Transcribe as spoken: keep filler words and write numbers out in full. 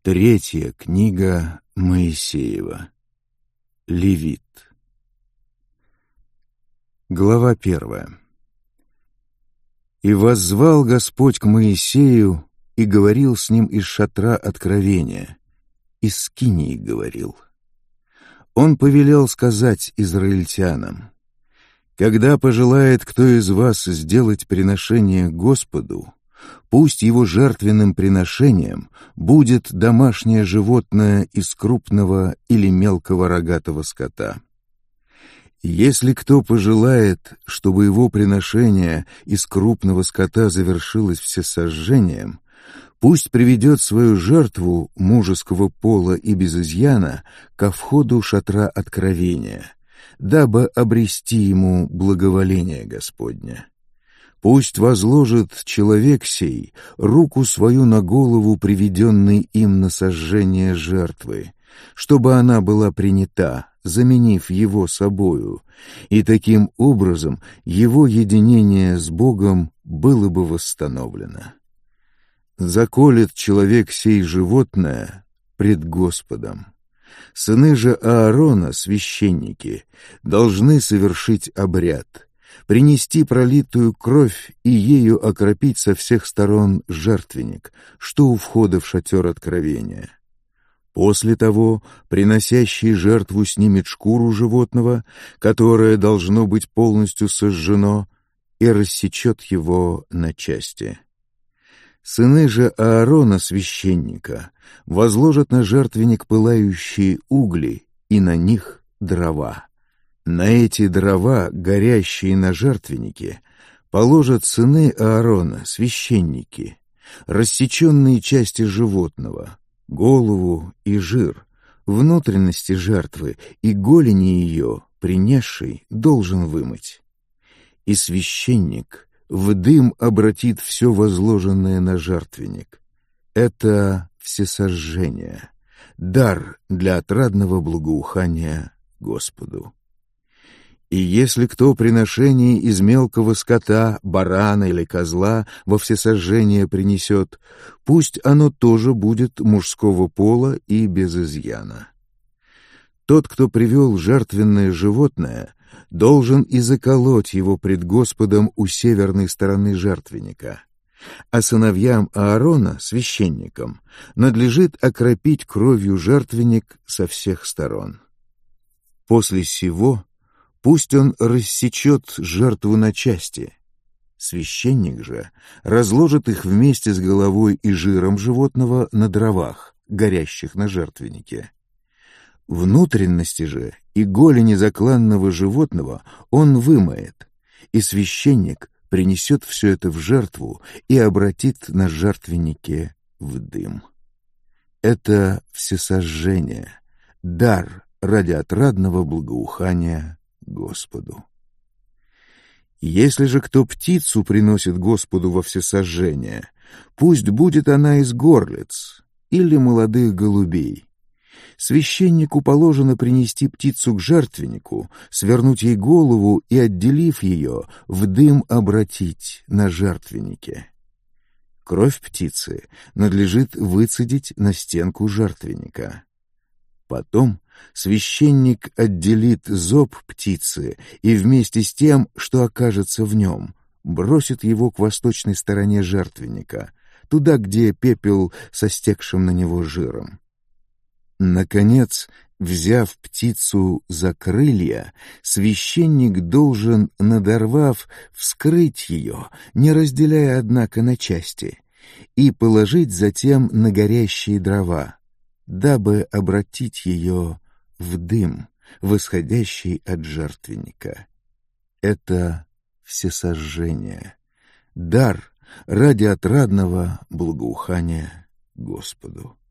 Третья книга Моисеева. Левит. Глава первая. «И воззвал Господь к Моисею, и говорил с ним из шатра откровения, из скинии говорил. Он повелел сказать израильтянам: когда пожелает кто из вас сделать приношение Господу, пусть его жертвенным приношением будет домашнее животное из крупного или мелкого рогатого скота. Если кто пожелает, чтобы его приношение из крупного скота завершилось всесожжением, пусть приведет свою жертву мужеского пола и без изъяна ко входу шатра откровения, дабы обрести ему благоволение Господне. Пусть возложит человек сей руку свою на голову приведенной им на сожжение жертвы, чтобы она была принята, заменив его собою, и таким образом его единение с Богом было бы восстановлено. Заколет человек сей животное пред Господом. Сыны же Аарона, священники, должны совершить обряд, принести пролитую кровь и ею окропить со всех сторон жертвенник, что у входа в шатер откровения. После того приносящий жертву снимет шкуру животного, которое должно быть полностью сожжено, и рассечет его на части. Сыны же Аарона, священника, возложат на жертвенник пылающие угли и на них дрова. На эти дрова, горящие на жертвеннике, положат сыны Аарона, священники, рассеченные части животного, голову и жир, внутренности жертвы и голени ее, принесший, должен вымыть. И священник в дым обратит все возложенное на жертвенник. Это всесожжение, дар для отрадного благоухания Господу. И если кто приношение из мелкого скота, барана или козла во всесожжение принесет, пусть оно тоже будет мужского пола и без изъяна. Тот, кто привел жертвенное животное, должен и заколоть его пред Господом у северной стороны жертвенника, а сыновьям Аарона, священникам, надлежит окропить кровью жертвенник со всех сторон. После сего пусть он рассечет жертву на части. Священник же разложит их вместе с головой и жиром животного на дровах, горящих на жертвеннике. Внутренности же и голени закланного животного он вымоет, и священник принесет все это в жертву и обратит на жертвеннике в дым. Это всесожжение, дар ради отрадного благоухания Господу. Если же кто птицу приносит Господу во всесожжение, пусть будет она из горлиц или молодых голубей. Священнику положено принести птицу к жертвеннику, свернуть ей голову и, отделив ее, в дым обратить на жертвеннике. Кровь птицы надлежит выцедить на стенку жертвенника. Потом священник отделит зоб птицы и вместе с тем, что окажется в нем, бросит его к восточной стороне жертвенника, туда, где пепел со стекшим на него жиром. Наконец, взяв птицу за крылья, священник должен, надорвав, вскрыть ее, не разделяя, однако, на части, и положить затем на горящие дрова, дабы обратить ее в дым, восходящий от жертвенника. Это всесожжение, дар ради отрадного благоухания Господу.